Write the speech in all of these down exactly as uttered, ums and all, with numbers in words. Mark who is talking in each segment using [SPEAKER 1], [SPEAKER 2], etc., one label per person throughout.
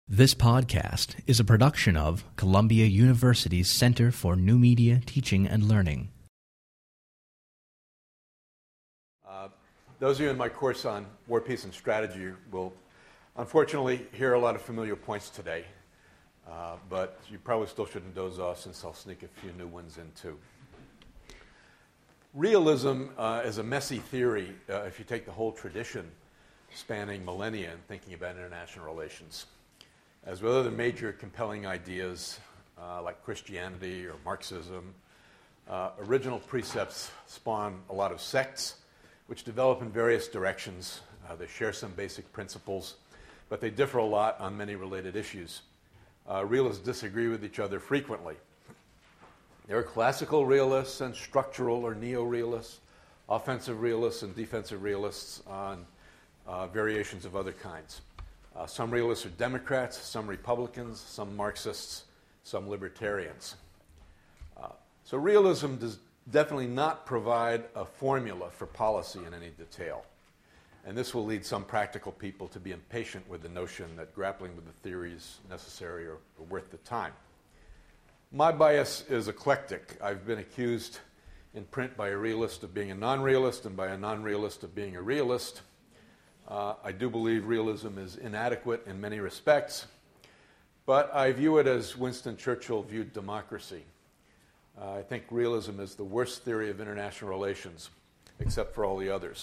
[SPEAKER 1] This podcast is a production of Columbia University's Center for New Media, Teaching and Learning.
[SPEAKER 2] Uh, those of you in my course on War, Peace, and Strategy will unfortunately hear a lot of familiar points today, uh, but you probably still shouldn't doze off since I'll sneak a few new ones in too. Realism uh, is a messy theory uh, if you take the whole tradition spanning millennia and thinking about international relations. As with other major compelling ideas uh, like Christianity or Marxism, uh, original precepts spawn a lot of sects which develop in various directions. Uh, they share some basic principles, but they differ a lot on many related issues. Uh, realists disagree with each other frequently. There are classical realists and structural or neo-realists, offensive realists and defensive realists on uh, variations of other kinds. Uh, some realists are Democrats, some Republicans, some Marxists, some libertarians. Uh, so realism does definitely not provide a formula for policy in any detail. And this will lead some practical people to be impatient with the notion that grappling with the theory is necessary or, or worth the time. My bias is eclectic. I've been accused in print by a realist of being a non-realist and by a non-realist of being a realist. Uh, I do believe realism is inadequate in many respects, but I view it as Winston Churchill viewed democracy. Uh, I think realism is the worst theory of international relations, except for all the others.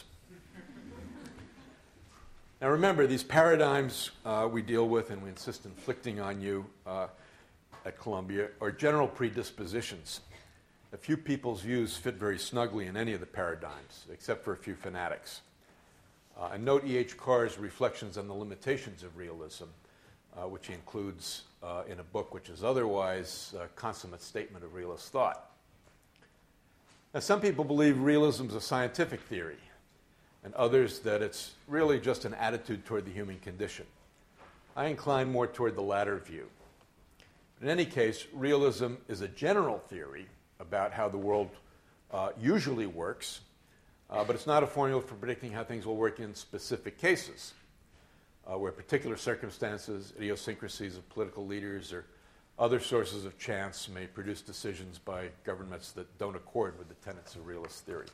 [SPEAKER 2] Now remember, these paradigms uh, we deal with and we insist inflicting on you uh, at Columbia are general predispositions. A few people's views fit very snugly in any of the paradigms, except for a few fanatics. Uh, and note E H Carr's reflections on the limitations of realism, uh, which he includes uh, in a book which is otherwise a consummate statement of realist thought. Now, some people believe realism is a scientific theory, and others that it's really just an attitude toward the human condition. I incline more toward the latter view. In any case, realism is a general theory about how the world uh, usually works, Uh, but it's not a formula for predicting how things will work in specific cases, uh, where particular circumstances, idiosyncrasies of political leaders, or other sources of chance may produce decisions by governments that don't accord with the tenets of realist theory.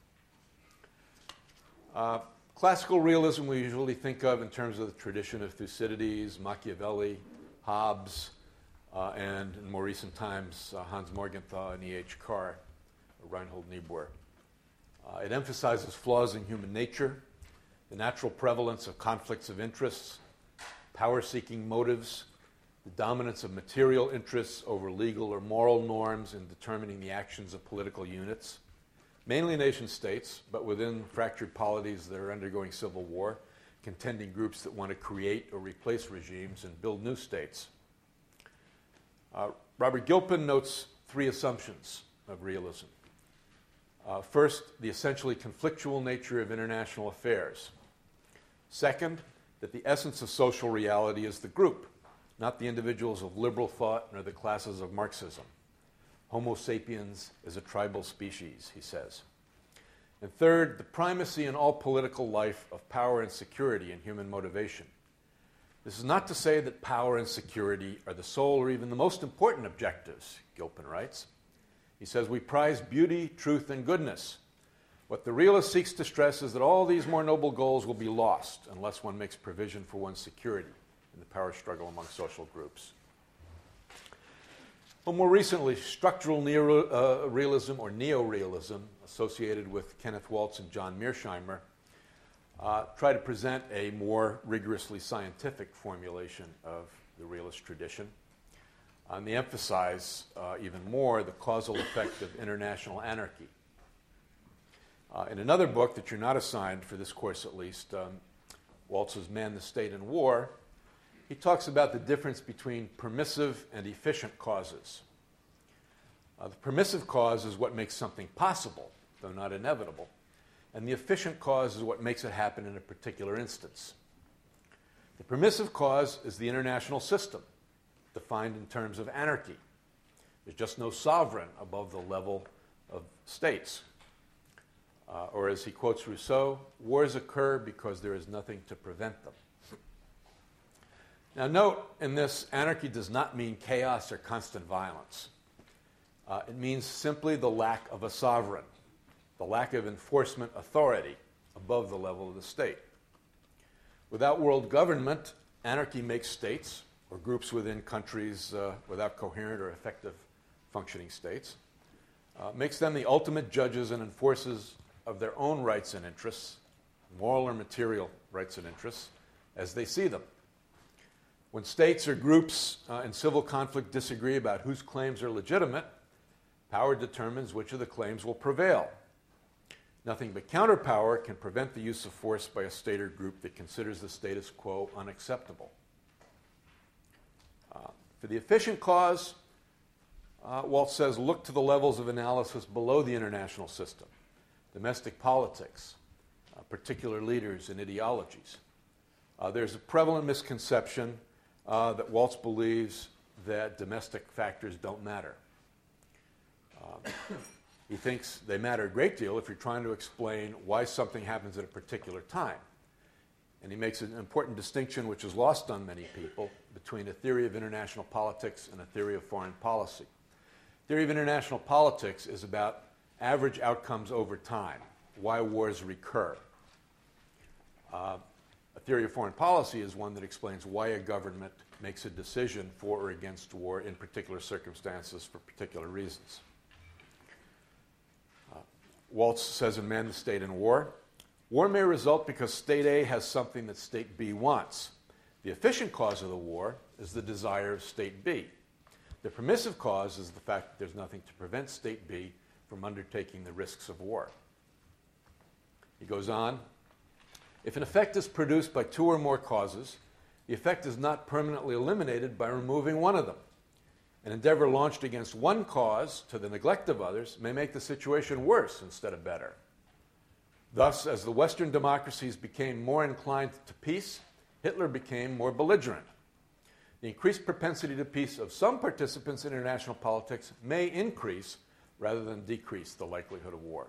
[SPEAKER 2] Uh, classical realism we usually think of in terms of the tradition of Thucydides, Machiavelli, Hobbes, uh, and in more recent times, uh, Hans Morgenthau and E H Carr, or Reinhold Niebuhr. Uh, it emphasizes flaws in human nature, the natural prevalence of conflicts of interests, power-seeking motives, the dominance of material interests over legal or moral norms in determining the actions of political units, mainly nation states, but within fractured polities that are undergoing civil war, contending groups that want to create or replace regimes and build new states. Uh, Robert Gilpin notes three assumptions of realism. Uh, first, the essentially conflictual nature of international affairs. Second, that the essence of social reality is the group, not the individuals of liberal thought nor the classes of Marxism. Homo sapiens is a tribal species, he says. And third, the primacy in all political life of power and security in human motivation. This is not to say that power and security are the sole or even the most important objectives, Gilpin writes. He says, we prize beauty, truth, and goodness. What the realist seeks to stress is that all these more noble goals will be lost unless one makes provision for one's security in the power struggle among social groups. Well, more recently, structural neo-realism or neo-realism, associated with Kenneth Waltz and John Mearsheimer, uh, try to present a more rigorously scientific formulation of the realist tradition. And they emphasize uh, even more the causal effect of international anarchy. Uh, in another book that you're not assigned for this course at least, um, Waltz's Man, the State, and War, he talks about the difference between permissive and efficient causes. Uh, the permissive cause is what makes something possible, though not inevitable, and the efficient cause is what makes it happen in a particular instance. The permissive cause is the international system, defined in terms of anarchy. There's just no sovereign above the level of states. Uh, or as he quotes Rousseau, wars occur because there is nothing to prevent them. Now note, in this, anarchy does not mean chaos or constant violence. Uh, it means simply the lack of a sovereign, the lack of enforcement authority above the level of the state. Without world government, anarchy makes states, or groups within countries uh, without coherent or effective functioning states, uh, makes them the ultimate judges and enforcers of their own rights and interests, moral or material rights and interests, as they see them. When states or groups uh, in civil conflict disagree about whose claims are legitimate, power determines which of the claims will prevail. Nothing but counterpower can prevent the use of force by a state or group that considers the status quo unacceptable. Uh, for the efficient cause, uh, Waltz says, look to the levels of analysis below the international system, domestic politics, uh, particular leaders and ideologies. Uh, there's a prevalent misconception uh, that Waltz believes that domestic factors don't matter. Um, he thinks they matter a great deal if you're trying to explain why something happens at a particular time. And he makes an important distinction, which is lost on many people, between a theory of international politics and a theory of foreign policy. Theory of international politics is about average outcomes over time, why wars recur. Uh, a theory of foreign policy is one that explains why a government makes a decision for or against war in particular circumstances for particular reasons. Uh, Waltz says in Man, the State, and War, war may result because State A has something that State B wants. The efficient cause of the war is the desire of State B. The permissive cause is the fact that there's nothing to prevent State B from undertaking the risks of war. He goes on, if an effect is produced by two or more causes, the effect is not permanently eliminated by removing one of them. An endeavor launched against one cause to the neglect of others may make the situation worse instead of better. Thus, as the Western democracies became more inclined to peace, Hitler became more belligerent. The increased propensity to peace of some participants in international politics may increase rather than decrease the likelihood of war.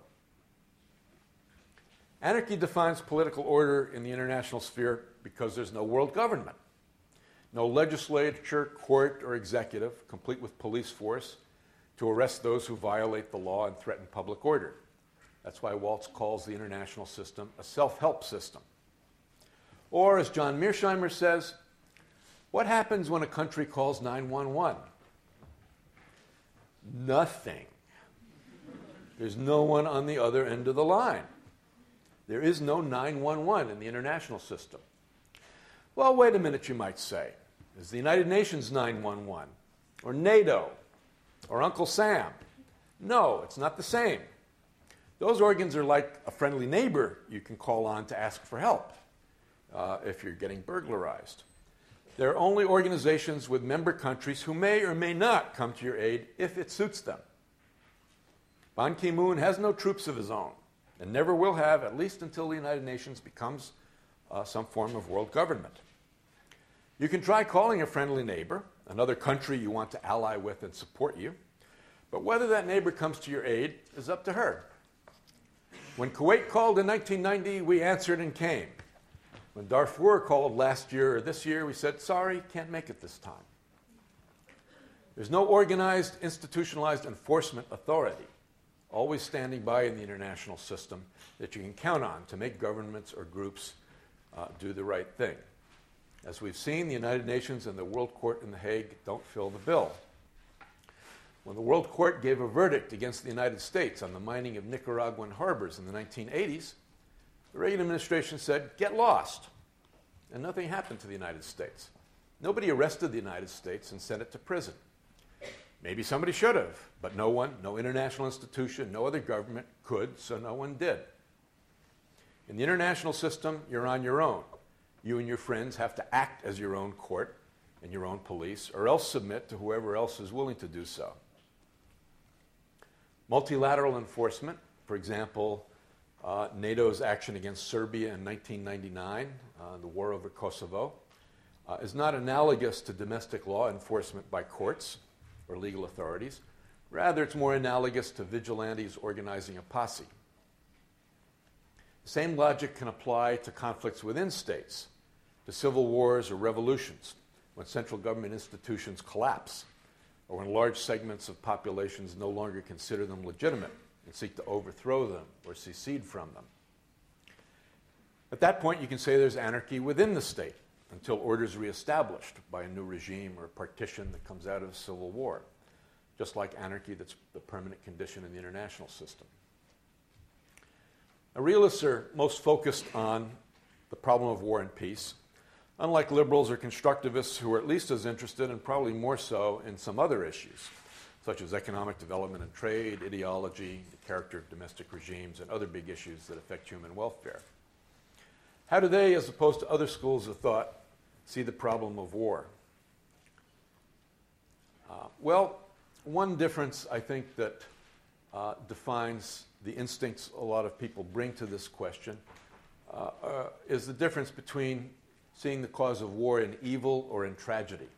[SPEAKER 2] Anarchy defines political order in the international sphere because there's no world government, no legislature, court, or executive, complete with police force, to arrest those who violate the law and threaten public order. That's why Waltz calls the international system a self-help system. Or, as John Mearsheimer says, what happens when a country calls nine one one? Nothing. There's no one on the other end of the line. There is no nine one one in the international system. Well, wait a minute, you might say. Is the United Nations nine one one? Or NATO? Or Uncle Sam? No, it's not the same. Those organs are like a friendly neighbor you can call on to ask for help uh, if you're getting burglarized. They're only organizations with member countries who may or may not come to your aid if it suits them. Ban Ki-moon has no troops of his own and never will have, at least until the United Nations becomes uh, some form of world government. You can try calling a friendly neighbor, another country you want to ally with and support you, but whether that neighbor comes to your aid is up to her. When Kuwait called in nineteen ninety, we answered and came. When Darfur called last year or this year, we said, sorry, can't make it this time. There's no organized, institutionalized enforcement authority, always standing by in the international system, that you can count on to make governments or groups uh, do the right thing. As we've seen, the United Nations and the World Court in The Hague don't fill the bill. When the World Court gave a verdict against the United States on the mining of Nicaraguan harbors in the nineteen eighties, the Reagan administration said, get lost. And nothing happened to the United States. Nobody arrested the United States and sent it to prison. Maybe somebody should have, but no one, no international institution, no other government could, so no one did. In the international system, you're on your own. You and your friends have to act as your own court and your own police, or else submit to whoever else is willing to do so. Multilateral enforcement, for example, uh, NATO's action against Serbia in nineteen ninety-nine, uh, the war over Kosovo, uh, is not analogous to domestic law enforcement by courts or legal authorities. Rather, it's more analogous to vigilantes organizing a posse. The same logic can apply to conflicts within states, to civil wars or revolutions. when central government institutions collapse, or when large segments of populations no longer consider them legitimate and seek to overthrow them or secede from them. At that point, you can say there's anarchy within the state until order is reestablished by a new regime or a partition that comes out of civil war, just like anarchy that's the permanent condition in the international system. Now, realists are most focused on the problem of war and peace, unlike liberals or constructivists who are at least as interested, and probably more so, in some other issues, such as economic development and trade, ideology, the character of domestic regimes, and other big issues that affect human welfare. How do they, as opposed to other schools of thought, see the problem of war? Uh, well, one difference, I think, that uh, defines the instincts a lot of people bring to this question uh, uh, is the difference between seeing the cause of war in evil or in tragedy.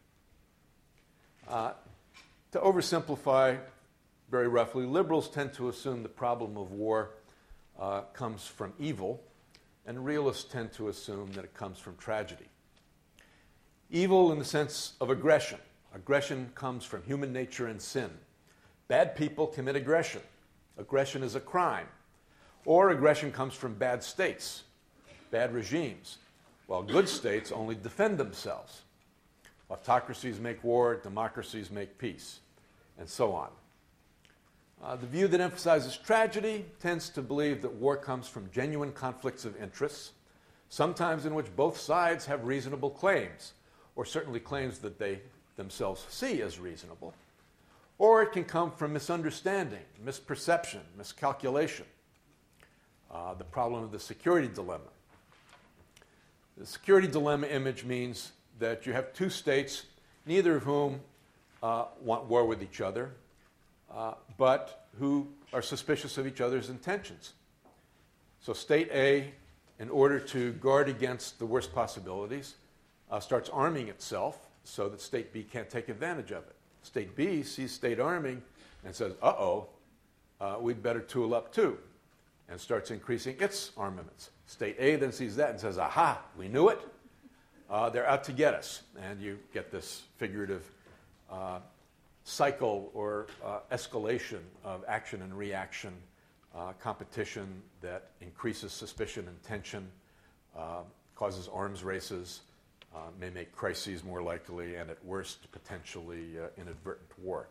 [SPEAKER 2] Uh, to oversimplify very roughly, liberals tend to assume the problem of war uh, comes from evil, and realists tend to assume that it comes from tragedy. Evil in the sense of aggression. Aggression comes from human nature and sin. Bad people commit aggression. Aggression is a crime. Or aggression comes from bad states, bad regimes, while good states only defend themselves. Autocracies make war, democracies make peace, and so on. Uh, the view that emphasizes tragedy tends to believe that war comes from genuine conflicts of interests, sometimes in which both sides have reasonable claims, or certainly claims that they themselves see as reasonable. Or it can come from misunderstanding, misperception, miscalculation, uh, the problem of the security dilemma. The security dilemma image means that you have two states, neither of whom uh, want war with each other, uh, but who are suspicious of each other's intentions. So state A, in order to guard against the worst possibilities, uh, starts arming itself so that state B can't take advantage of it. State B sees state arming and says, uh-oh, uh, we'd better tool up too, and starts increasing its armaments. State A then sees that and says, aha, we knew it. Uh, they're out to get us. And you get this figurative uh, cycle or uh, escalation of action and reaction, uh, competition that increases suspicion and tension, uh, causes arms races, uh, may make crises more likely, and at worst, potentially uh, inadvertent war.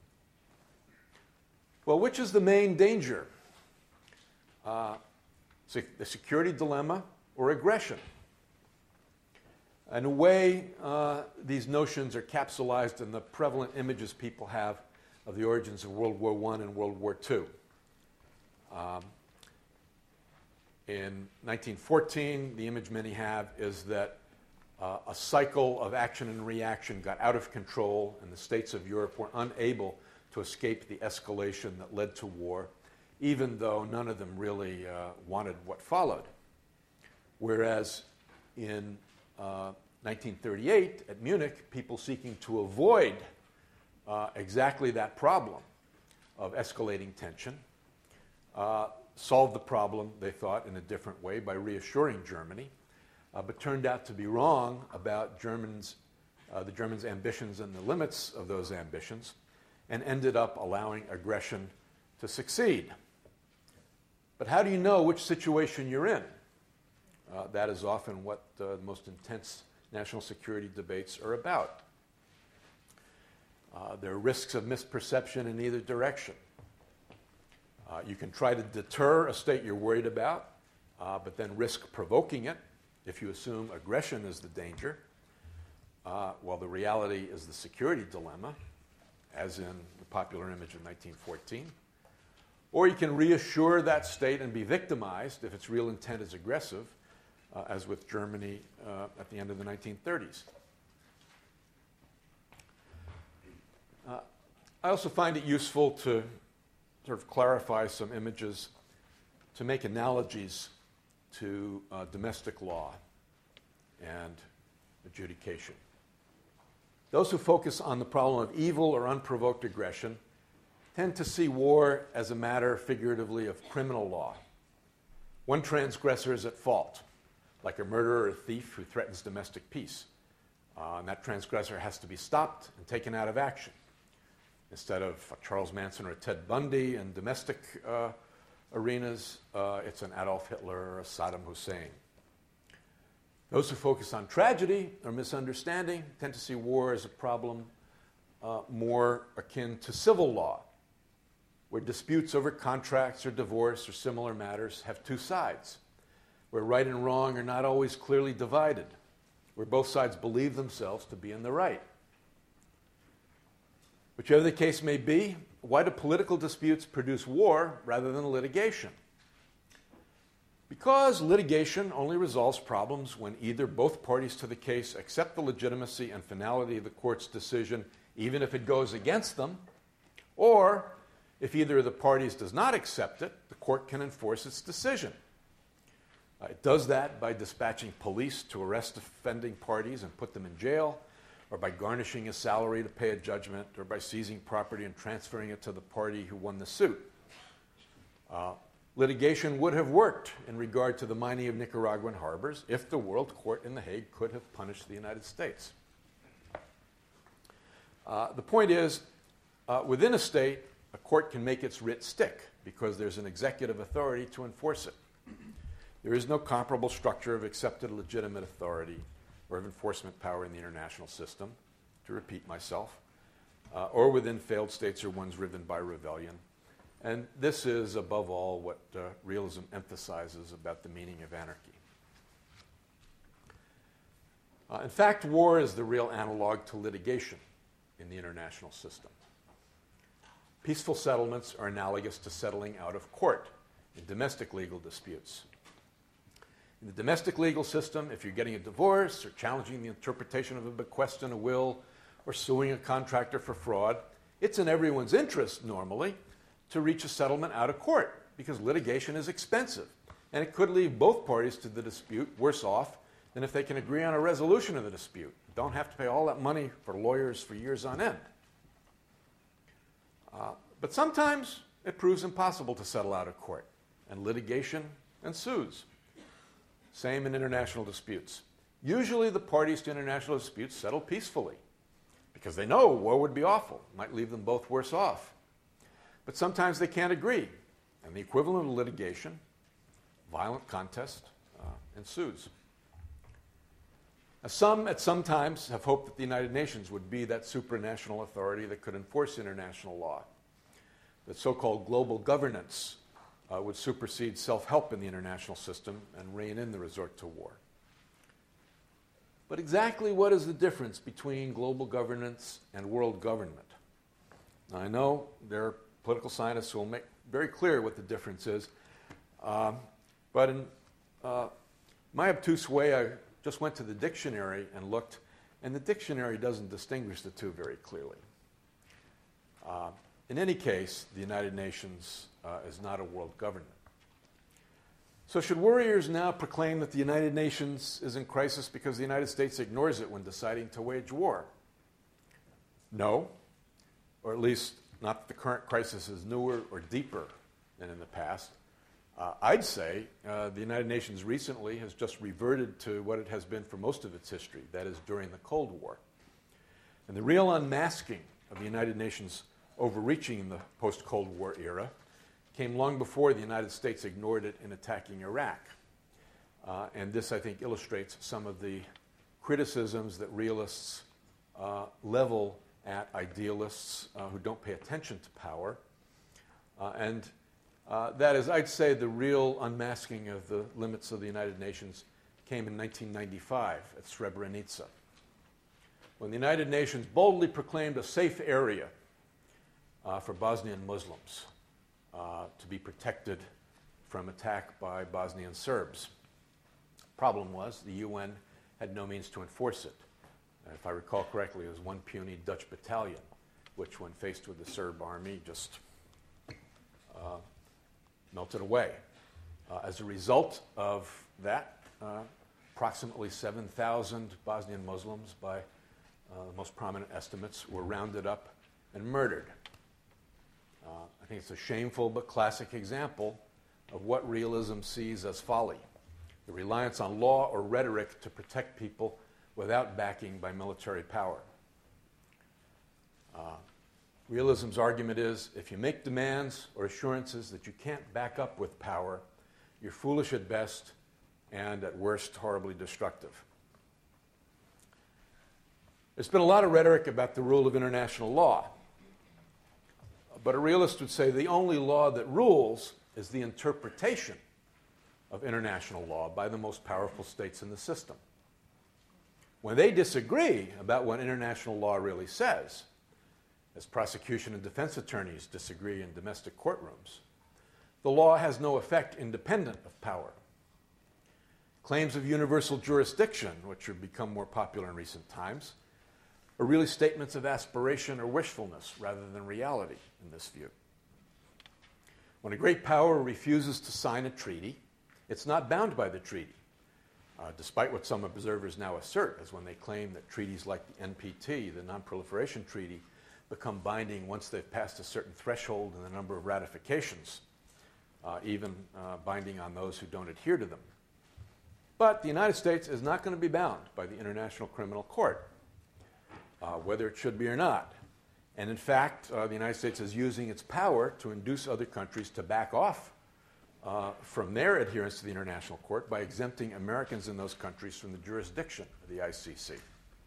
[SPEAKER 2] Well, which is the main danger? Uh, the security dilemma or aggression? In a way, uh, these notions are capsulized in the prevalent images people have of the origins of World War One and World War Two. Um, in nineteen fourteen, the image many have is that uh, a cycle of action and reaction got out of control, and the states of Europe were unable to escape the escalation that led to war, even though none of them really uh, wanted what followed. Whereas in uh, nineteen thirty-eight, at Munich, people seeking to avoid uh, exactly that problem of escalating tension uh, solved the problem, they thought, in a different way by reassuring Germany, uh, but turned out to be wrong about Germans, uh, the Germans' ambitions and the limits of those ambitions, and ended up allowing aggression to succeed. But how do you know which situation you're in? Uh, that is often what uh, the most intense national security debates are about. Uh, there are risks of misperception in either direction. Uh, you can try to deter a state you're worried about, uh, but then risk provoking it if you assume aggression is the danger, uh, while the reality is the security dilemma, as in the popular image of nineteen fourteen. Or you can reassure that state and be victimized if its real intent is aggressive, uh, as with Germany uh, at the end of the nineteen thirties. Uh, I also find it useful to sort of clarify some images, to make analogies to uh, domestic law and adjudication. Those who focus on the problem of evil or unprovoked aggression tend to see war as a matter, figuratively, of criminal law. One transgressor is at fault, like a murderer or a thief who threatens domestic peace. Uh, and that transgressor has to be stopped and taken out of action. Instead of Charles Manson or Ted Bundy in domestic uh, arenas, uh, it's an Adolf Hitler or a Saddam Hussein. Those who focus on tragedy or misunderstanding tend to see war as a problem uh, more akin to civil law, where disputes over contracts or divorce or similar matters have two sides, where right and wrong are not always clearly divided, where both sides believe themselves to be in the right. Whichever the case may be, why do political disputes produce war rather than litigation? Because litigation only resolves problems when either both parties to the case accept the legitimacy and finality of the court's decision, even if it goes against them, or if either of the parties does not accept it, the court can enforce its decision. Uh, it does that by dispatching police to arrest offending parties and put them in jail, or by garnishing a salary to pay a judgment, or by seizing property and transferring it to the party who won the suit. Uh, litigation would have worked in regard to the mining of Nicaraguan harbors if the World Court in The Hague could have punished the United States. Uh, the point is, uh, within a state, a court can make its writ stick because there's an executive authority to enforce it. There is no comparable structure of accepted legitimate authority or of enforcement power in the international system, to repeat myself, uh, or within failed states or ones riven by rebellion. And this is, above all, what uh, realism emphasizes about the meaning of anarchy. Uh, in fact, war is the real analog to litigation in the international system. Peaceful settlements are analogous to settling out of court in domestic legal disputes. In the domestic legal system, if you're getting a divorce or challenging the interpretation of a bequest in a will or suing a contractor for fraud, it's in everyone's interest, normally, to reach a settlement out of court because litigation is expensive, and it could leave both parties to the dispute worse off than if they can agree on a resolution of the dispute. Don't have to pay all that money for lawyers for years on end. Uh, but sometimes it proves impossible to settle out of court, and litigation ensues. Same in international disputes. Usually the parties to international disputes settle peacefully because they know war would be awful, might leave them both worse off. But sometimes they can't agree, and the equivalent of litigation, violent contest, uh, ensues. Now, some at some times have hoped that the United Nations would be that supranational authority that could enforce international law, that so-called global governance uh, would supersede self-help in the international system and rein in the resort to war. But exactly what is the difference between global governance and world government? Now, I know there are political scientists who will make very clear what the difference is, um, but in uh, my obtuse way, I just went to the dictionary and looked, and the dictionary doesn't distinguish the two very clearly. Uh, in any case, the United Nations uh, is not a world government. So should worriers now proclaim that the United Nations is in crisis because the United States ignores it when deciding to wage war? No, or at least not that the current crisis is newer or deeper than in the past. Uh, I'd say uh, the United Nations recently has just reverted to what it has been for most of its history, that is, during the Cold War. And the real unmasking of the United Nations overreaching in the post-Cold War era came long before the United States ignored it in attacking Iraq. Uh, and this, I think, illustrates some of the criticisms that realists uh, level at idealists uh, who don't pay attention to power. Uh, and uh, that is, I'd say, the real unmasking of the limits of the United Nations came in nineteen ninety-five at Srebrenica, when the United Nations boldly proclaimed a safe area uh, for Bosnian Muslims uh, to be protected from attack by Bosnian Serbs. Problem was, the U N had no means to enforce it. If I recall correctly, it was one puny Dutch battalion, which, when faced with the Serb army, just uh, melted away. Uh, as a result of that, uh, approximately seven thousand Bosnian Muslims, by uh, the most prominent estimates, were rounded up and murdered. Uh, I think it's a shameful but classic example of what realism sees as folly, the reliance on law or rhetoric to protect people without backing by military power. Uh, realism's argument is if you make demands or assurances that you can't back up with power, you're foolish at best and at worst horribly destructive. There's been a lot of rhetoric about the rule of international law, but a realist would say the only law that rules is the interpretation of international law by the most powerful states in the system. When they disagree about what international law really says, as prosecution and defense attorneys disagree in domestic courtrooms, the law has no effect independent of power. Claims of universal jurisdiction, which have become more popular in recent times, are really statements of aspiration or wishfulness rather than reality in this view. When a great power refuses to sign a treaty, it's not bound by the treaty, uh, despite what some observers now assert, as when they claim that treaties like the N P T, the Non-Proliferation Treaty, become binding once they've passed a certain threshold in the number of ratifications, uh, even uh, binding on those who don't adhere to them. But the United States is not going to be bound by the International Criminal Court, uh, whether it should be or not. And in fact, uh, the United States is using its power to induce other countries to back off uh, from their adherence to the International Court by exempting Americans in those countries from the jurisdiction of the I C C.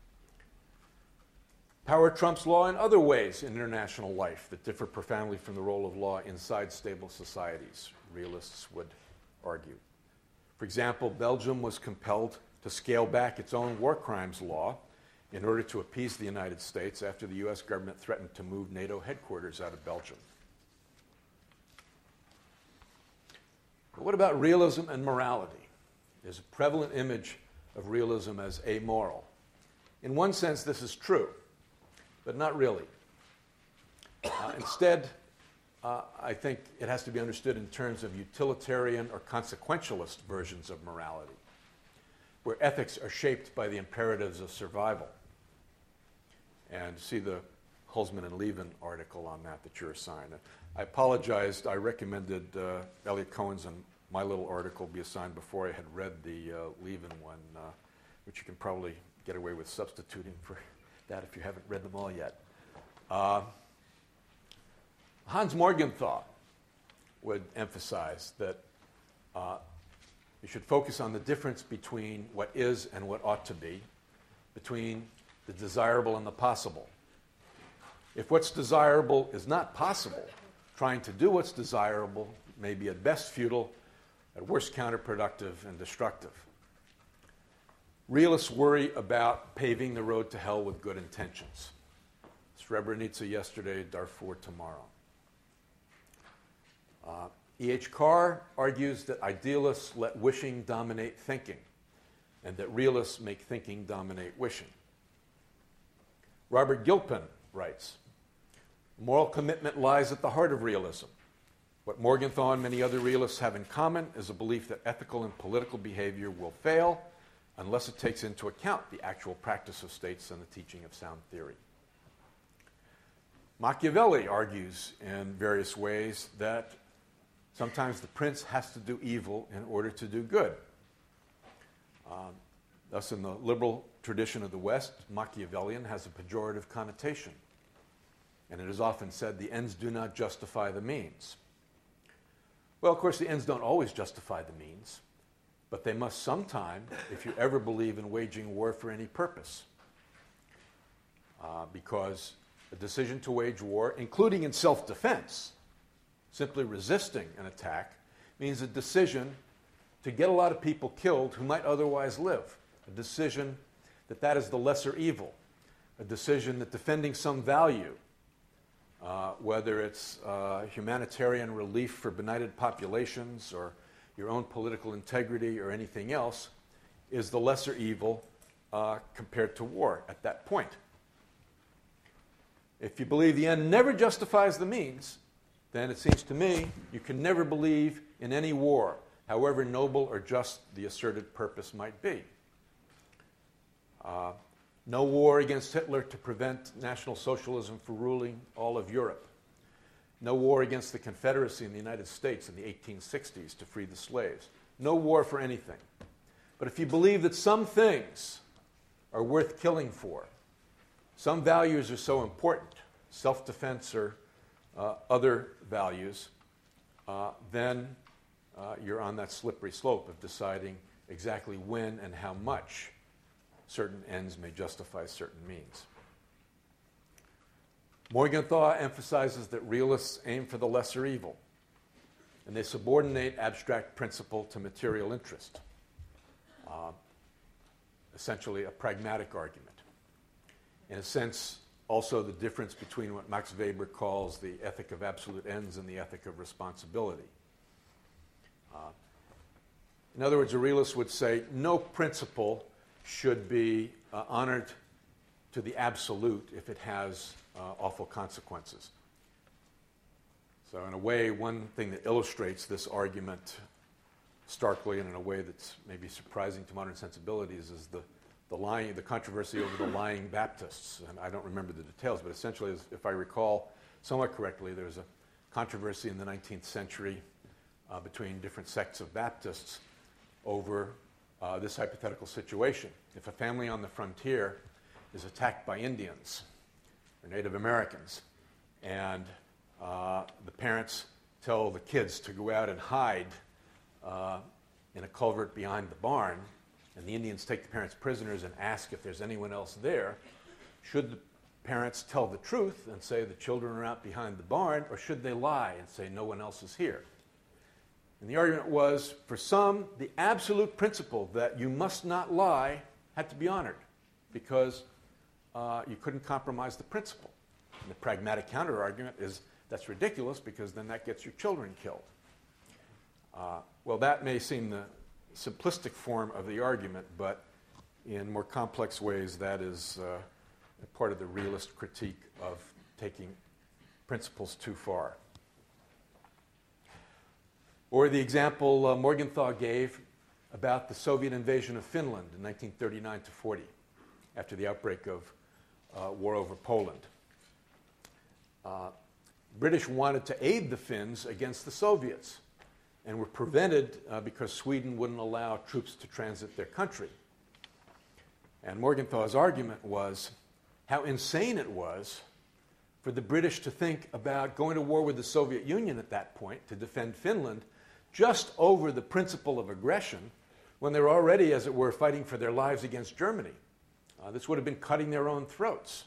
[SPEAKER 2] Power trumps law in other ways in international life that differ profoundly from the role of law inside stable societies, realists would argue. For example, Belgium was compelled to scale back its own war crimes law in order to appease the United States after the U S government threatened to move NATO headquarters out of Belgium. But what about realism and morality? There's a prevalent image of realism as amoral. In one sense, this is true, but not really. Uh, instead, uh, I think it has to be understood in terms of utilitarian or consequentialist versions of morality, where ethics are shaped by the imperatives of survival. And see the Holzman and Levin article on that that you're assigned. I apologized. I recommended uh, Elliot Cohen's and my little article be assigned before I had read the uh, Levin one, uh, which you can probably get away with substituting for that if you haven't read them all yet. Uh, Hans Morgenthau would emphasize that uh, you should focus on the difference between what is and what ought to be, between the desirable and the possible. If what's desirable is not possible, trying to do what's desirable may be at best futile, at worst counterproductive and destructive. Realists worry about paving the road to hell with good intentions. Srebrenica yesterday, Darfur tomorrow. Uh, E H Carr argues that idealists let wishing dominate thinking, and that realists make thinking dominate wishing. Robert Gilpin writes, moral commitment lies at the heart of realism. What Morgenthau and many other realists have in common is a belief that ethical and political behavior will fail unless it takes into account the actual practice of states and the teaching of sound theory. Machiavelli argues in various ways that sometimes the prince has to do evil in order to do good. Um, thus, in the liberal tradition of the West, Machiavellian has a pejorative connotation. And it is often said the ends do not justify the means. Well, of course, the ends don't always justify the means, but they must sometime if you ever believe in waging war for any purpose. Uh, because a decision to wage war, including in self-defense, simply resisting an attack, means a decision to get a lot of people killed who might otherwise live, a decision that that is the lesser evil, a decision that defending some value, uh, whether it's uh, humanitarian relief for benighted populations or your own political integrity or anything else, is the lesser evil uh, compared to war at that point. If you believe the end never justifies the means, then it seems to me you can never believe in any war, however noble or just the asserted purpose might be. Uh, no war against Hitler to prevent National Socialism from ruling all of Europe. No war against the Confederacy in the United States in the eighteen sixties to free the slaves. No war for anything. But if you believe that some things are worth killing for. Some values are so important, self-defense or uh, other values, uh, then uh, you're on that slippery slope of deciding exactly when and how much certain ends may justify certain means. Morgenthau emphasizes that realists aim for the lesser evil, and they subordinate abstract principle to material interest, uh, essentially a pragmatic argument. In a sense, also the difference between what Max Weber calls the ethic of absolute ends and the ethic of responsibility. Uh, in other words, a realist would say no principle should be uh, honored to the absolute if it has uh, awful consequences. So in a way, one thing that illustrates this argument starkly and in a way that's maybe surprising to modern sensibilities is the, the, lying, the controversy over the lying Baptists. And I don't remember the details, but essentially, as, if I recall somewhat correctly, there was a controversy in the nineteenth century uh, between different sects of Baptists over uh, this hypothetical situation. If a family on the frontier is attacked by Indians or Native Americans, and uh, the parents tell the kids to go out and hide uh, in a culvert behind the barn, and the Indians take the parents prisoners and ask if there's anyone else there, should the parents tell the truth and say the children are out behind the barn, or should they lie and say no one else is here? And the argument was, for some, the absolute principle that you must not lie had to be honored because uh, you couldn't compromise the principle. And the pragmatic counter-argument is that's ridiculous because then that gets your children killed. Uh, well, that may seem the simplistic form of the argument, but in more complex ways, that is uh, part of the realist critique of taking principles too far. Or the example uh, Morgenthau gave about the Soviet invasion of Finland in nineteen thirty-nine to forty, after the outbreak of uh, war over Poland. Uh, British wanted to aid the Finns against the Soviets and were prevented uh, because Sweden wouldn't allow troops to transit their country. And Morgenthau's argument was how insane it was for the British to think about going to war with the Soviet Union at that point to defend Finland just over the principle of aggression when they were already, as it were, fighting for their lives against Germany. Uh, this would have been cutting their own throats.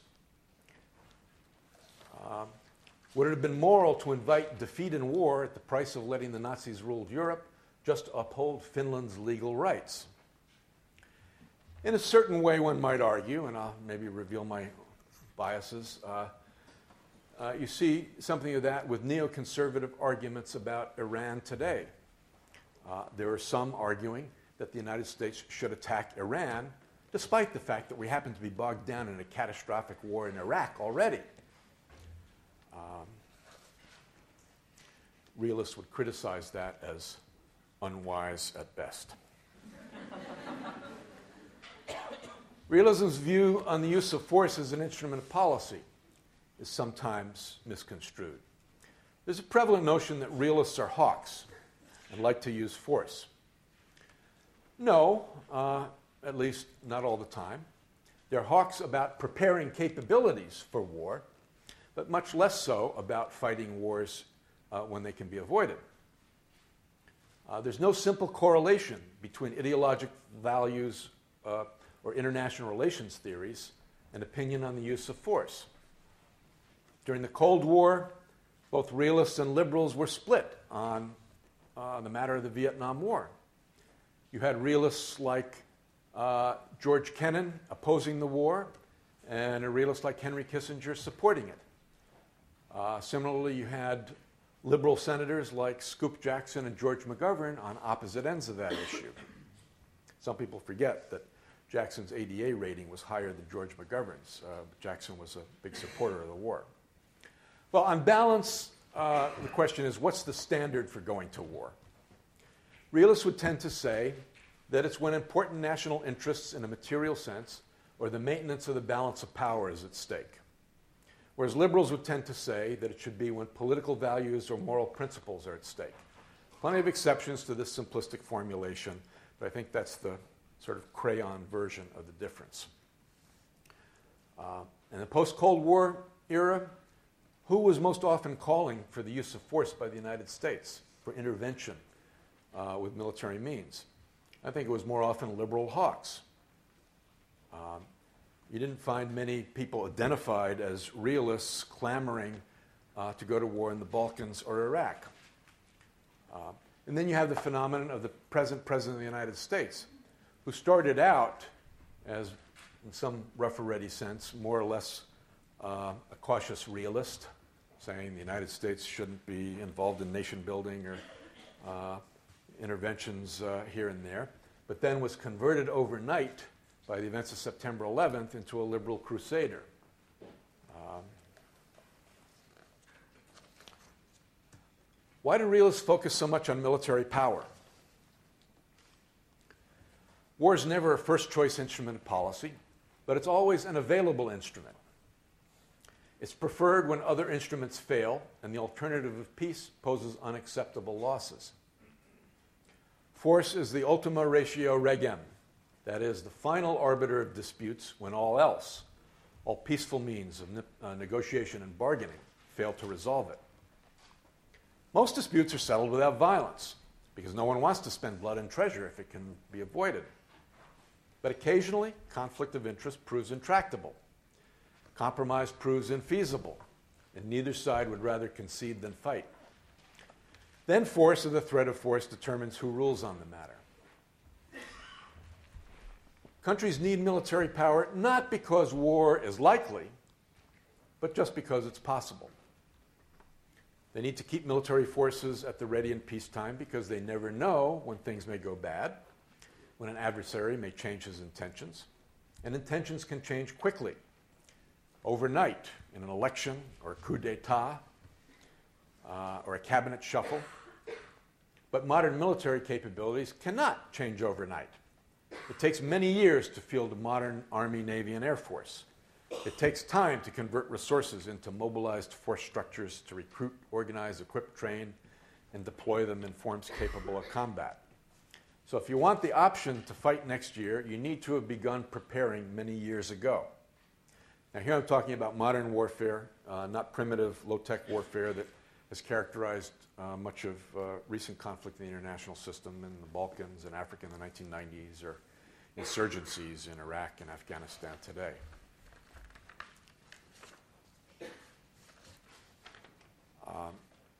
[SPEAKER 2] Uh, would it have been moral to invite defeat in war at the price of letting the Nazis rule Europe, just to uphold Finland's legal rights? In a certain way, one might argue, and I'll maybe reveal my biases, uh, uh, you see something of that with neoconservative arguments about Iran today. Uh, there are some arguing that the United States should attack Iran, despite the fact that we happen to be bogged down in a catastrophic war in Iraq already. Um, realists would criticize that as unwise at best. Realism's view on the use of force as an instrument of policy is sometimes misconstrued. There's a prevalent notion that realists are hawks and like to use force. No, uh, at least not all the time. They're hawks about preparing capabilities for war, but much less so about fighting wars uh, when they can be avoided. Uh, there's no simple correlation between ideological values uh, or international relations theories and opinion on the use of force. During the Cold War, both realists and liberals were split on uh, the matter of the Vietnam War. You had realists like uh, George Kennan opposing the war, and a realist like Henry Kissinger supporting it. Uh, similarly, you had liberal senators like Scoop Jackson and George McGovern on opposite ends of that issue. Some people forget that Jackson's A D A rating was higher than George McGovern's. Uh, Jackson was a big supporter of the war. Well, on balance, uh, the question is, what's the standard for going to war? Realists would tend to say that it's when important national interests in a material sense or the maintenance of the balance of power is at stake. Whereas liberals would tend to say that it should be when political values or moral principles are at stake. Plenty of exceptions to this simplistic formulation, but I think that's the sort of crayon version of the difference. In the post-Cold War era, who was most often calling for the use of force by the United States for intervention uh, with military means? I think it was more often liberal hawks. Um, you didn't find many people identified as realists clamoring uh, to go to war in the Balkans or Iraq. Uh, and then you have the phenomenon of the present President of the United States, who started out as, in some rough or ready sense, more or less uh, a cautious realist, saying the United States shouldn't be involved in nation building or uh, interventions uh, here and there, but then was converted overnight by the events of September eleventh into a liberal crusader. Um, why do realists focus so much on military power? War is never a first-choice instrument of policy, but it's always an available instrument. It's preferred when other instruments fail and the alternative of peace poses unacceptable losses. Force is the ultima ratio regem, that is, the final arbiter of disputes when all else, all peaceful means of ne- uh, negotiation and bargaining, fail to resolve it. Most disputes are settled without violence, because no one wants to spend blood and treasure if it can be avoided. But occasionally, conflict of interest proves intractable. Compromise proves infeasible, and neither side would rather concede than fight. Then force or the threat of force determines who rules on the matter. Countries need military power not because war is likely, but just because it's possible. They need to keep military forces at the ready in peacetime because they never know when things may go bad, when an adversary may change his intentions, and intentions can change quickly, overnight, in an election or a coup d'etat uh, or a cabinet shuffle. But modern military capabilities cannot change overnight. It takes many years to field a modern Army, Navy, and Air Force. It takes time to convert resources into mobilized force structures to recruit, organize, equip, train, and deploy them in forms capable of combat. So if you want the option to fight next year, you need to have begun preparing many years ago. Now here I'm talking about modern warfare, uh, not primitive, low-tech warfare that has characterized uh, much of uh, recent conflict in the international system in the Balkans and Africa in the nineteen nineties, or insurgencies in Iraq and Afghanistan today. Um,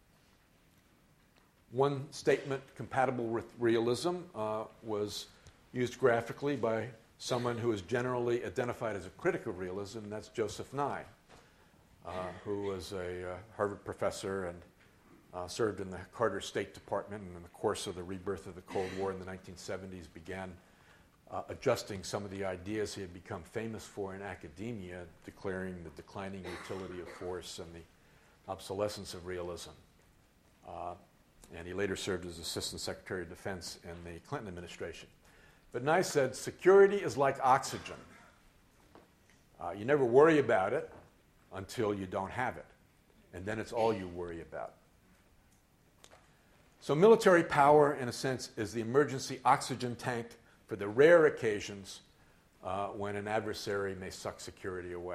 [SPEAKER 2] one statement compatible with realism uh, was used graphically by someone who is generally identified as a critic of realism, and that's Joseph Nye, uh, who was a uh, Harvard professor and uh, served in the Carter State Department, and in the course of the rebirth of the Cold War in the nineteen seventies began uh, adjusting some of the ideas he had become famous for in academia, declaring the declining utility of force and the obsolescence of realism. Uh, and he later served as Assistant Secretary of Defense in the Clinton administration. But Nye said, security is like oxygen. Uh, you never worry about it until you don't have it. And then it's all you worry about. So military power, in a sense, is the emergency oxygen tank for the rare occasions uh, when an adversary may suck security away.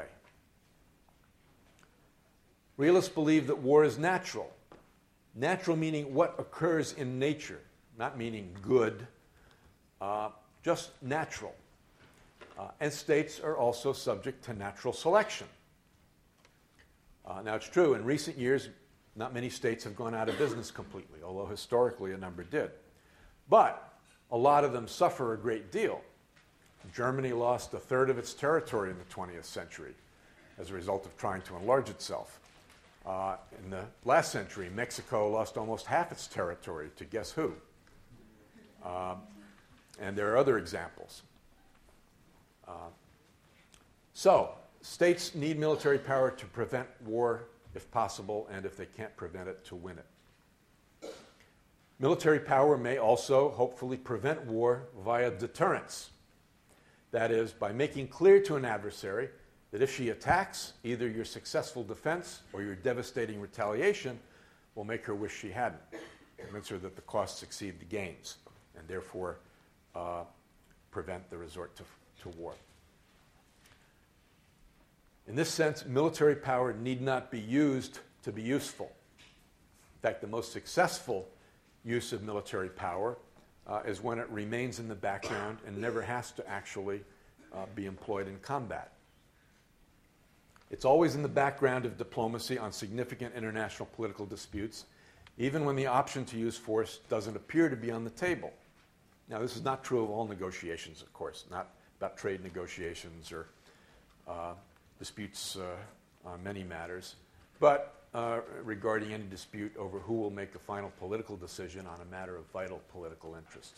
[SPEAKER 2] Realists believe that war is natural. Natural meaning what occurs in nature, not meaning good, uh, just natural. Uh, and states are also subject to natural selection. Uh, now, it's true, in recent years, not many states have gone out of business completely, although historically a number did. But a lot of them suffer a great deal. Germany lost a third of its territory in the twentieth century as a result of trying to enlarge itself. Uh, in the last century, Mexico lost almost half its territory to guess who? Um, and there are other examples. Uh, so, states need military power to prevent war if possible, and if they can't prevent it, to win it. Military power may also, hopefully, prevent war via deterrence. That is, by making clear to an adversary that if she attacks, either your successful defense or your devastating retaliation will make her wish she hadn't, convince her that the costs exceed the gains, and therefore uh, prevent the resort to, to war. In this sense, military power need not be used to be useful. In fact, the most successful use of military power uh, is when it remains in the background and never has to actually uh, be employed in combat. It's always in the background of diplomacy on significant international political disputes, even when the option to use force doesn't appear to be on the table. Now, this is not true of all negotiations, of course, not about trade negotiations or uh, disputes uh, on many matters, but uh, regarding any dispute over who will make a final political decision on a matter of vital political interest.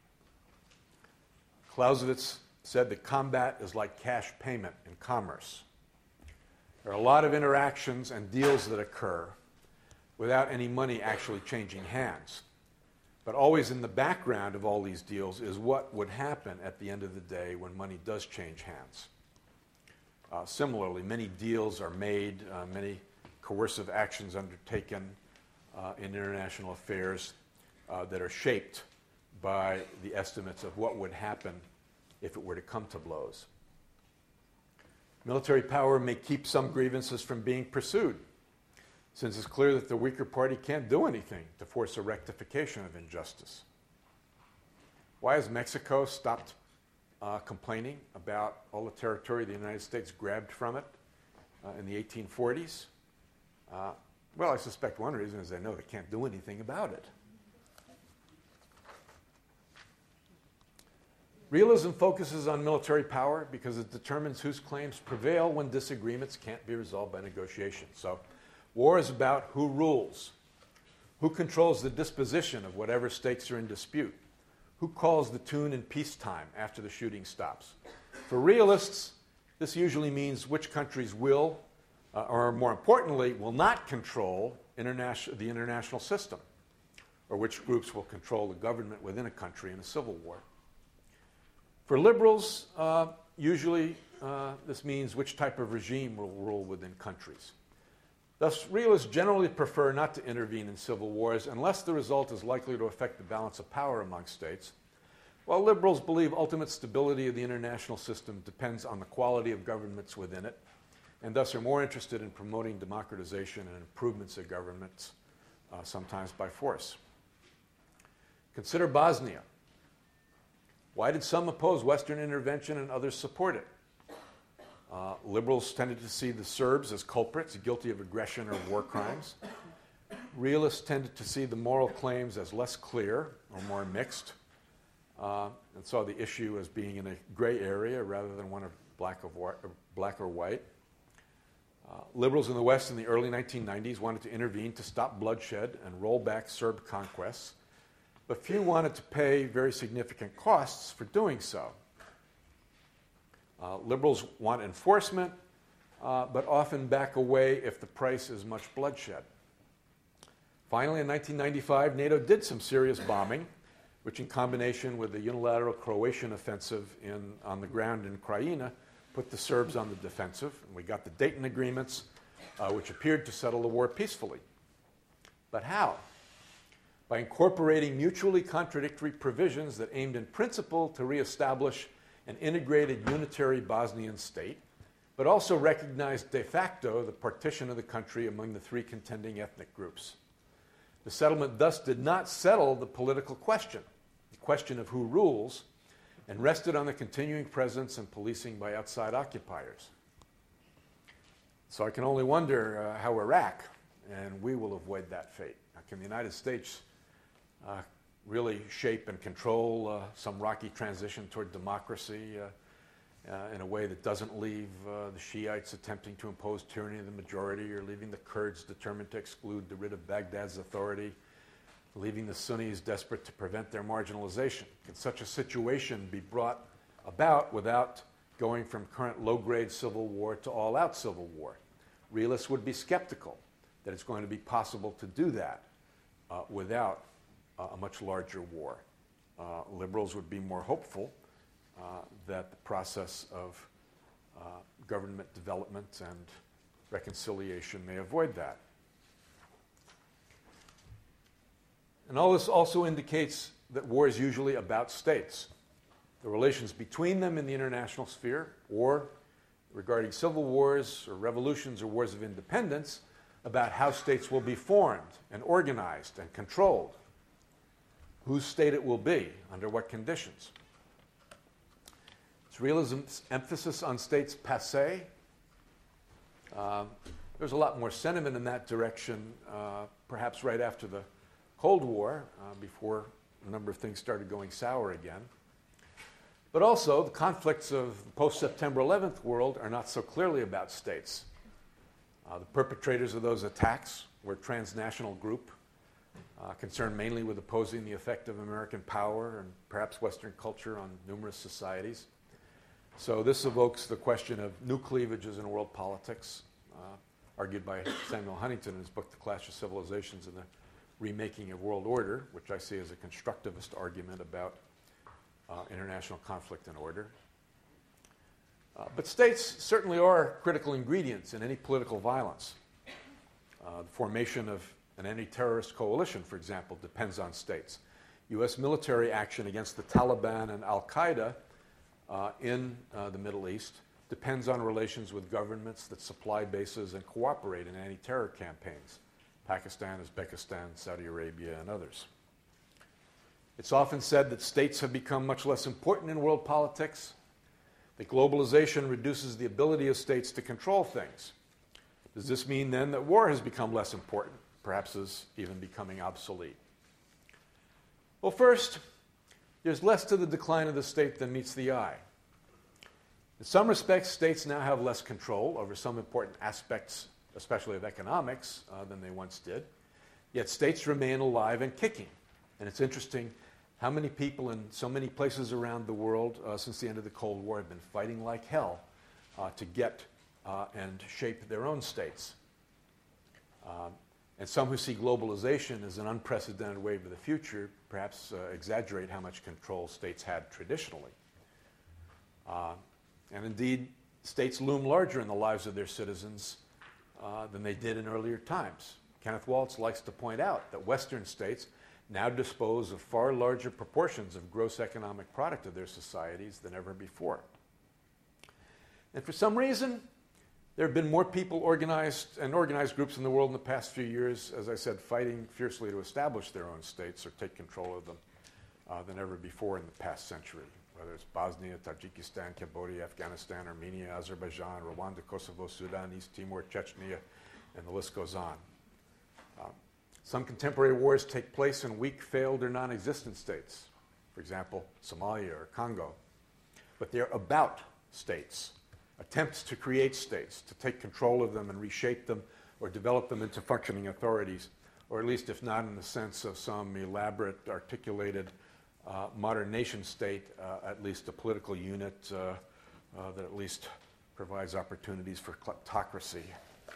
[SPEAKER 2] Clausewitz said that combat is like cash payment in commerce. There are a lot of interactions and deals that occur without any money actually changing hands. But always in the background of all these deals is what would happen at the end of the day when money does change hands. Uh, similarly, many deals are made, uh, many coercive actions undertaken uh, in international affairs uh, that are shaped by the estimates of what would happen if it were to come to blows. Military power may keep some grievances from being pursued, since it's clear that the weaker party can't do anything to force a rectification of injustice. Why has Mexico stopped uh, complaining about all the territory the United States grabbed from it uh, in the eighteen forties? Uh, well, I suspect one reason is they know they can't do anything about it. Realism focuses on military power because it determines whose claims prevail when disagreements can't be resolved by negotiation. So, war is about who rules, who controls the disposition of whatever stakes are in dispute, who calls the tune in peacetime after the shooting stops. For realists, this usually means which countries will, uh, or more importantly, will not control international, the international system, or which groups will control the government within a country in a civil war. For liberals, uh, usually uh, this means which type of regime will rule within countries. Thus, realists generally prefer not to intervene in civil wars unless the result is likely to affect the balance of power among states, while liberals believe ultimate stability of the international system depends on the quality of governments within it, and thus are more interested in promoting democratization and improvements of governments, uh, sometimes by force. Consider Bosnia. Why did some oppose Western intervention and others support it? Uh, liberals tended to see the Serbs as culprits, guilty of aggression or war crimes. Realists tended to see the moral claims as less clear or more mixed, uh, and saw the issue as being in a gray area rather than one of black, of white, or, black or white. Uh, liberals in the West in the early nineteen nineties wanted to intervene to stop bloodshed and roll back Serb conquests, but few wanted to pay very significant costs for doing so. Uh, liberals want enforcement, uh, but often back away if the price is much bloodshed. Finally, in nineteen ninety-five, NATO did some serious bombing, which in combination with the unilateral Croatian offensive in, on the ground in Krajina, put the Serbs on the defensive. And we got the Dayton agreements, uh, which appeared to settle the war peacefully. But how? By incorporating mutually contradictory provisions that aimed in principle to reestablish an integrated unitary Bosnian state, but also recognized de facto the partition of the country among the three contending ethnic groups. The settlement thus did not settle the political question, the question of who rules, and rested on the continuing presence and policing by outside occupiers. So I can only wonder uh, how Iraq, and we will avoid that fate. Now, can the United States uh, really shape and control uh, some rocky transition toward democracy uh, uh, in a way that doesn't leave uh, the Shiites attempting to impose tyranny of the majority, or leaving the Kurds determined to exclude the rid of Baghdad's authority, leaving the Sunnis desperate to prevent their marginalization? Can such a situation be brought about without going from current low-grade civil war to all-out civil war? Realists would be skeptical that it's going to be possible to do that uh, without uh, a much larger war. Uh, liberals would be more hopeful uh, that the process of uh, government development and reconciliation may avoid that. And all this also indicates that war is usually about states, the relations between them in the international sphere, or regarding civil wars or revolutions or wars of independence about how states will be formed and organized and controlled, whose state it will be, under what conditions. Is realism's emphasis on states passé? Uh, there's a lot more sentiment in that direction, uh, perhaps right after the Cold War, uh, before a number of things started going sour again. But also, the conflicts of the post-September eleventh world are not so clearly about states. Uh, the perpetrators of those attacks were a transnational group uh, concerned mainly with opposing the effect of American power and perhaps Western culture on numerous societies. So this evokes the question of new cleavages in world politics, uh, argued by Samuel Huntington in his book, The Clash of Civilizations and the Remaking of World Order, which I see as a constructivist argument about uh, international conflict and order. Uh, but states certainly are critical ingredients in any political violence. Uh, the formation of an anti-terrorist coalition, for example, depends on states. U S military action against the Taliban and Al-Qaeda uh, in uh, the Middle East depends on relations with governments that supply bases and cooperate in anti-terror campaigns. Pakistan, Uzbekistan, Saudi Arabia, and others. It's often said that states have become much less important in world politics, that globalization reduces the ability of states to control things. Does this mean then that war has become less important, perhaps is even becoming obsolete? Well, first, there's less to the decline of the state than meets the eye. In some respects, states now have less control over some important aspects, especially of economics, uh, than they once did. Yet states remain alive and kicking. And it's interesting how many people in so many places around the world uh, since the end of the Cold War have been fighting like hell uh, to get uh, and shape their own states. Um, and some who see globalization as an unprecedented wave of the future perhaps uh, exaggerate how much control states had traditionally. Uh, and indeed, states loom larger in the lives of their citizens uh, than they did in earlier times. Kenneth Waltz likes to point out that Western states now dispose of far larger proportions of gross economic product of their societies than ever before. And for some reason, there have been more people organized and organized groups in the world in the past few years, as I said, fighting fiercely to establish their own states or take control of them uh, than ever before in the past century, whether it's Bosnia, Tajikistan, Cambodia, Afghanistan, Armenia, Azerbaijan, Rwanda, Kosovo, Sudan, East Timor, Chechnya, and the list goes on. Um, Some contemporary wars take place in weak, failed, or non-existent states, for example, Somalia or Congo. But they're about states, attempts to create states, to take control of them and reshape them or develop them into functioning authorities, or at least if not in the sense of some elaborate, articulated uh, modern nation state, uh, at least a political unit uh, uh, that at least provides opportunities for kleptocracy.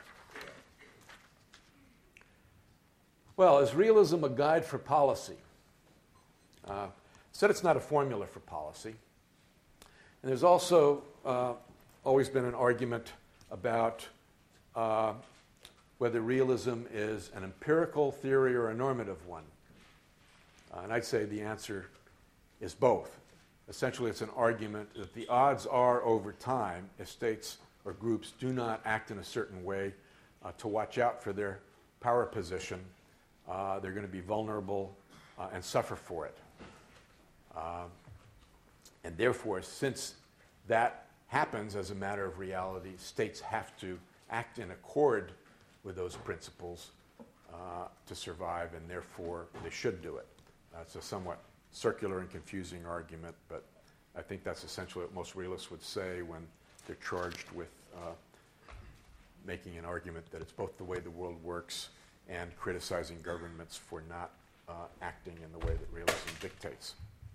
[SPEAKER 2] Well, is realism a guide for policy? Uh, said it's not a formula for policy. And there's also uh, always been an argument about uh, whether realism is an empirical theory or a normative one. Uh, and I'd say the answer is both. Essentially, it's an argument that the odds are over time, if states or groups do not act in a certain way uh, to watch out for their power position, Uh, they're going to be vulnerable uh, and suffer for it. Uh, and therefore, since that happens as a matter of reality, states have to act in accord with those principles uh, to survive, and therefore they should do it. That's a somewhat circular and confusing argument, but I think that's essentially what most realists would say when they're charged with uh, making an argument that it's both the way the world works and criticizing governments for not uh, acting in the way that realism dictates.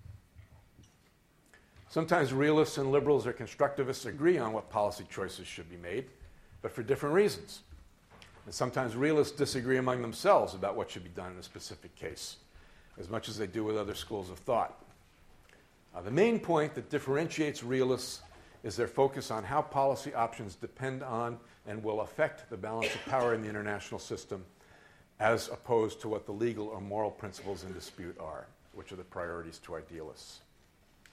[SPEAKER 2] Sometimes realists and liberals or constructivists agree on what policy choices should be made, but for different reasons. And sometimes realists disagree among themselves about what should be done in a specific case, as much as they do with other schools of thought. Uh, the main point that differentiates realists is their focus on how policy options depend on and will affect the balance of power in the international system, as opposed to what the legal or moral principles in dispute are, which are the priorities to idealists.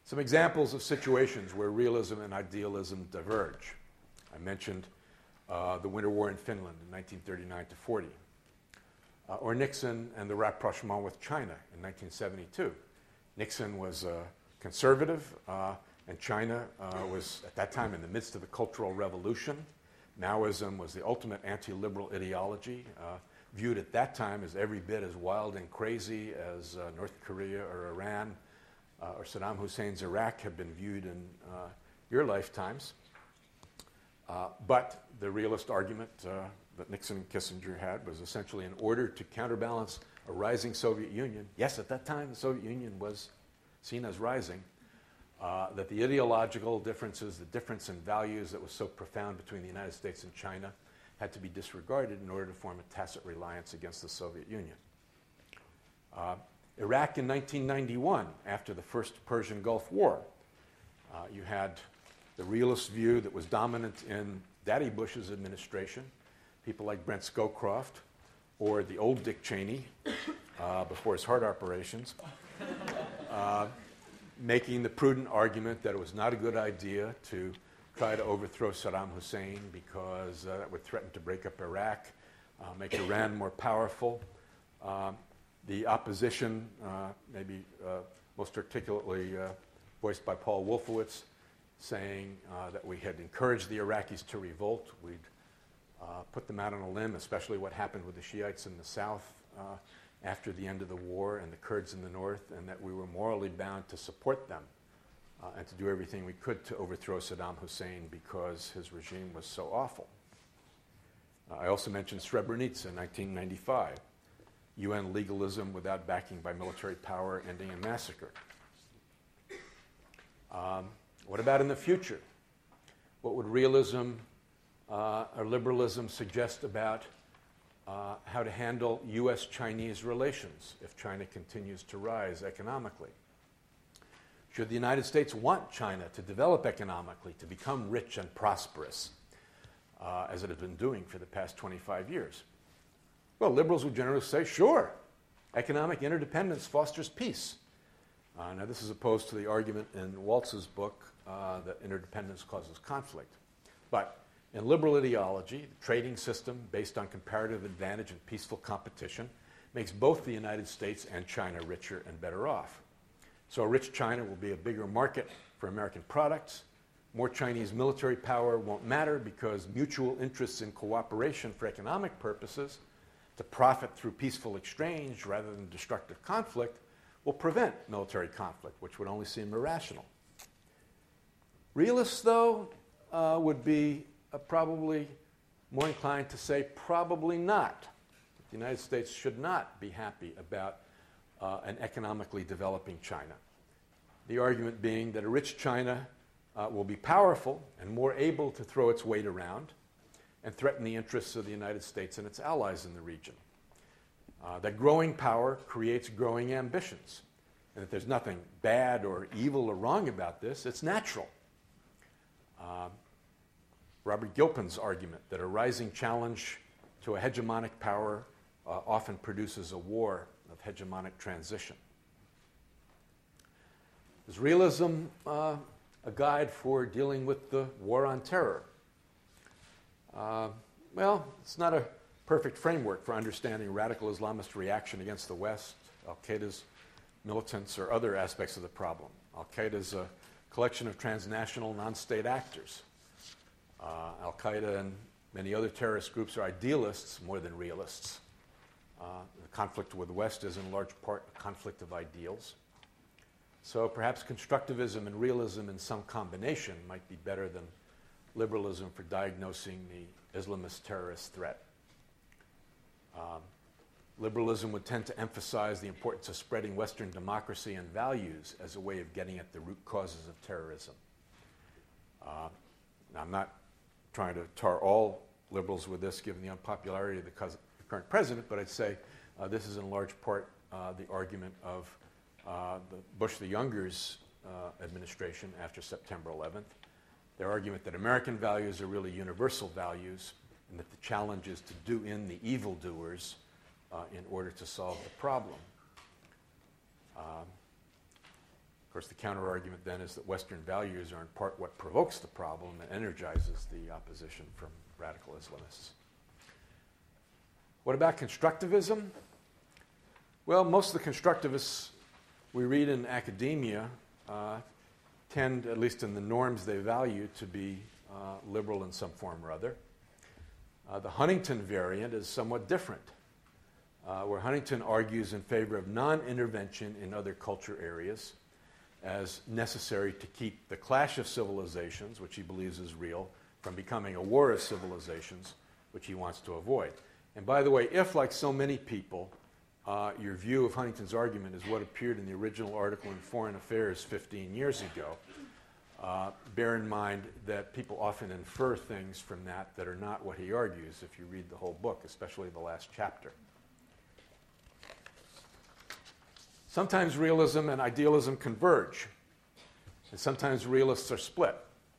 [SPEAKER 2] Some examples of situations where realism and idealism diverge. I mentioned uh, the Winter War in Finland in nineteen thirty-nine to forty, uh, or Nixon and the rapprochement with China in nineteen seventy-two. Nixon was a conservative, uh, and China uh, was at that time in the midst of the Cultural Revolution. Maoism was the ultimate anti-liberal ideology, uh, viewed at that time as every bit as wild and crazy as uh, North Korea or Iran uh, or Saddam Hussein's Iraq have been viewed in uh, your lifetimes. Uh, but the realist argument uh, that Nixon and Kissinger had was essentially in order to counterbalance a rising Soviet Union. Yes, at that time the Soviet Union was seen as rising. Uh, that the ideological differences, the difference in values that was so profound between the United States and China had to be disregarded in order to form a tacit reliance against the Soviet Union. Uh, Iraq in nineteen ninety-one, after the first Persian Gulf War, uh, you had the realist view that was dominant in Daddy Bush's administration, people like Brent Scowcroft, or the old Dick Cheney, uh, before his heart operations, uh, making the prudent argument that it was not a good idea to try to overthrow Saddam Hussein because uh, that would threaten to break up Iraq, uh, make Iran more powerful. Uh, the opposition, uh, maybe uh, most articulately uh, voiced by Paul Wolfowitz, saying uh, that we had encouraged the Iraqis to revolt. We'd uh, put them out on a limb, especially what happened with the Shiites in the south uh, after the end of the war and the Kurds in the north, and that we were morally bound to support them uh, and to do everything we could to overthrow Saddam Hussein because his regime was so awful. Uh, I also mentioned Srebrenica in nineteen ninety-five, U N legalism without backing by military power ending a massacre. Um, what about in the future? What would realism uh, or liberalism suggest about Uh, how to handle U S Chinese relations if China continues to rise economically? Should the United States want China to develop economically, to become rich and prosperous, uh, as it has been doing for the past twenty-five years? Well, liberals would generally say, sure, economic interdependence fosters peace. Uh, now, this is opposed to the argument in Waltz's book uh, that interdependence causes conflict. But in liberal ideology, the trading system based on comparative advantage and peaceful competition makes both the United States and China richer and better off. So a rich China will be a bigger market for American products. More Chinese military power won't matter because mutual interests in cooperation for economic purposes to profit through peaceful exchange rather than destructive conflict will prevent military conflict, which would only seem irrational. Realists, though, uh, would be Uh, probably more inclined to say probably not. The United States should not be happy about uh, an economically developing China. The argument being that a rich China uh, will be powerful and more able to throw its weight around and threaten the interests of the United States and its allies in the region. Uh, that growing power creates growing ambitions, and that there's nothing bad or evil or wrong about this. It's natural. Uh, Robert Gilpin's argument that a rising challenge to a hegemonic power uh, often produces a war of hegemonic transition. Is realism uh, a guide for dealing with the war on terror? Uh, well, it's not a perfect framework for understanding radical Islamist reaction against the West, Al-Qaeda's militants, or other aspects of the problem. Al-Qaeda is a collection of transnational non-state actors. Uh, Al-Qaeda and many other terrorist groups are idealists more than realists. Uh, the conflict with the West is in large part a conflict of ideals. So perhaps constructivism and realism in some combination might be better than liberalism for diagnosing the Islamist terrorist threat. Um, liberalism would tend to emphasize the importance of spreading Western democracy and values as a way of getting at the root causes of terrorism. Uh, now I'm not trying to tar all liberals with this, given the unpopularity of the current president, but I'd say uh, this is in large part uh, the argument of uh, the Bush the Younger's uh, administration after September eleventh. Their argument that American values are really universal values, and that the challenge is to do in the evildoers uh, in order to solve the problem. Um, of course, the counter-argument then is that Western values are in part what provokes the problem and energizes the opposition from radical Islamists. What about constructivism? Well, most of the constructivists we read in academia uh, tend, at least in the norms they value, to be uh, liberal in some form or other. Uh, the Huntington variant is somewhat different, uh, where Huntington argues in favor of non-intervention in other culture areas as necessary to keep the clash of civilizations, which he believes is real, from becoming a war of civilizations, which he wants to avoid. And by the way, if, like so many people, uh, your view of Huntington's argument is what appeared in the original article in Foreign Affairs fifteen years ago, uh, bear in mind that people often infer things from that that are not what he argues if you read the whole book, especially the last chapter. Sometimes realism and idealism converge, and sometimes realists are split.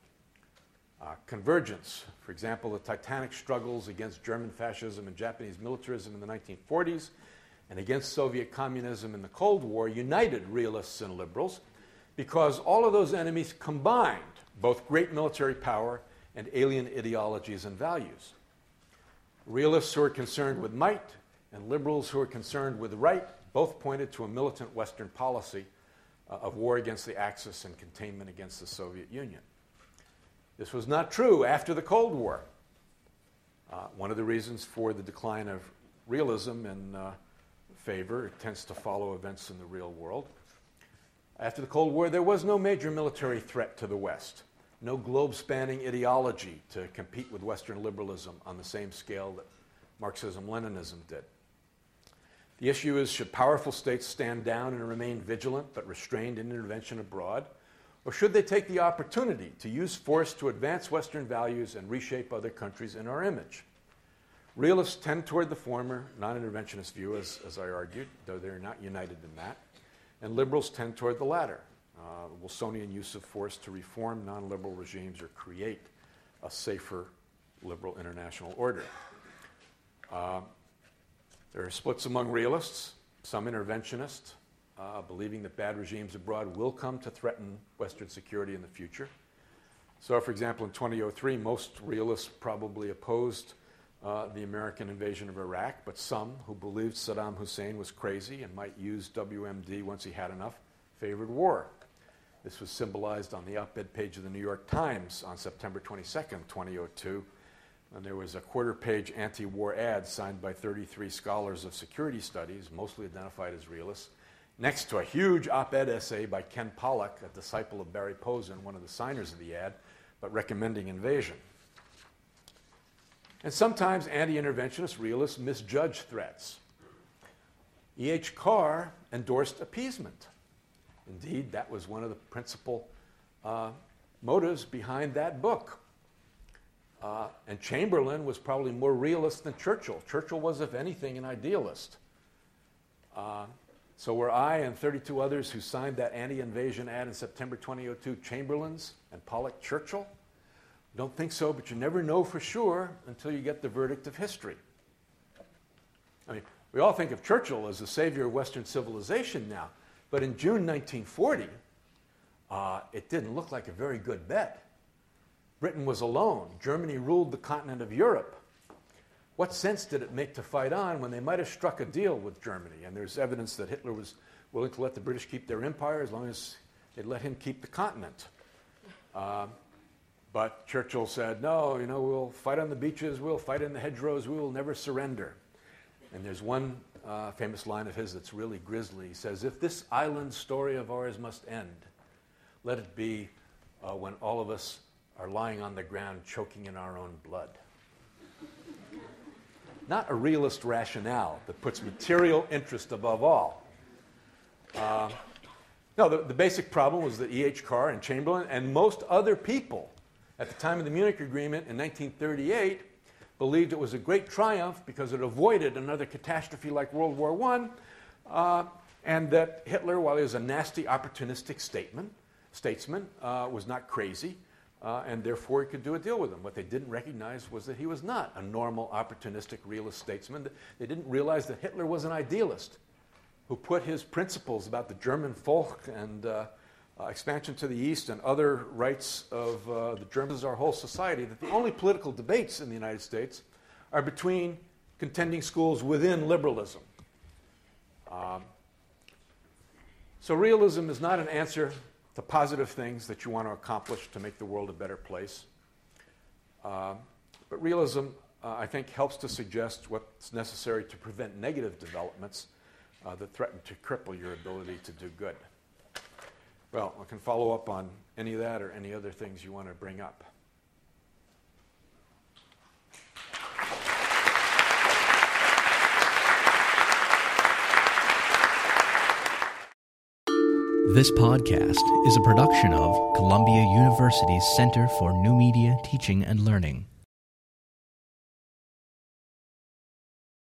[SPEAKER 2] Uh, convergence, for example, the titanic struggles against German fascism and Japanese militarism in the nineteen forties and against Soviet communism in the Cold War, united realists and liberals because all of those enemies combined both great military power and alien ideologies and values. Realists who are concerned with might and liberals who are concerned with right both pointed to a militant Western policy uh, of war against the Axis and containment against the Soviet Union. This was not true after the Cold War. Uh, one of the reasons for the decline of realism in uh, favor, it tends to follow events in the real world. After the Cold War, there was no major military threat to the West, no globe-spanning ideology to compete with Western liberalism on the same scale that Marxism-Leninism did. The issue is, should powerful states stand down and remain vigilant but restrained in intervention abroad? Or should they take the opportunity to use force to advance Western values and reshape other countries in our image? Realists tend toward the former, non-interventionist view, as, as I argued, though they're not united in that. And liberals tend toward the latter, uh, Wilsonian use of force to reform non-liberal regimes or create a safer liberal international order. Uh, there are splits among realists, some interventionists, Uh, believing that bad regimes abroad will come to threaten Western security in the future. So, for example, in two thousand three, most realists probably opposed uh, the American invasion of Iraq, but some who believed Saddam Hussein was crazy and might use W M D once he had enough favored war. This was symbolized on the op-ed page of the New York Times on September twenty-second, two thousand two, and there was a quarter-page anti-war ad signed by thirty-three scholars of security studies, mostly identified as realists, next to a huge op-ed essay by Ken Pollack, a disciple of Barry Posen, one of the signers of the ad, but recommending invasion. And sometimes anti-interventionist realists misjudge threats. E H Carr endorsed appeasement. Indeed, that was one of the principal uh, motives behind that book. Uh, and Chamberlain was probably more realist than Churchill. Churchill was, if anything, an idealist. Uh, So were I and thirty-two others who signed that anti-invasion ad in September two thousand two Chamberlains and Pollock Churchill? Don't think so, but you never know for sure until you get the verdict of history. I mean, we all think of Churchill as the savior of Western civilization now, but in June nineteen forty, uh, it didn't look like a very good bet. Britain was alone. Germany ruled the continent of Europe. What sense did it make to fight on when they might have struck a deal with Germany? And there's evidence that Hitler was willing to let the British keep their empire as long as they'd let him keep the continent. Uh, but Churchill said, no, you know, we'll fight on the beaches, we'll fight in the hedgerows, we will never surrender. And there's one uh, famous line of his that's really grisly. He says, if this island story of ours must end, let it be uh, when all of us are lying on the ground choking in our own blood. Not a realist rationale that puts material interest above all. Uh, no, the, the basic problem was that E H Carr and Chamberlain and most other people at the time of the Munich Agreement in nineteen thirty-eight believed it was a great triumph because it avoided another catastrophe like World War One, uh, and that Hitler, while he was a nasty, opportunistic statement, statesman, uh, was not crazy. Uh, and therefore he could do a deal with him. What they didn't recognize was that he was not a normal, opportunistic, realist statesman. They didn't realize that Hitler was an idealist who put his principles about the German folk and uh, uh, expansion to the east, and other rights of uh, the Germans, our whole society, that the only political debates in the United States are between contending schools within liberalism. Um, so realism is not an answer to positive things that you want to accomplish to make the world a better place. Um, but realism, uh, I think, helps to suggest what's necessary to prevent negative developments uh, that threaten to cripple your ability to do good. Well, I can follow up on any of that or any other things you want to bring up.
[SPEAKER 1] This podcast is a production of Columbia University's Center for New Media, Teaching and Learning.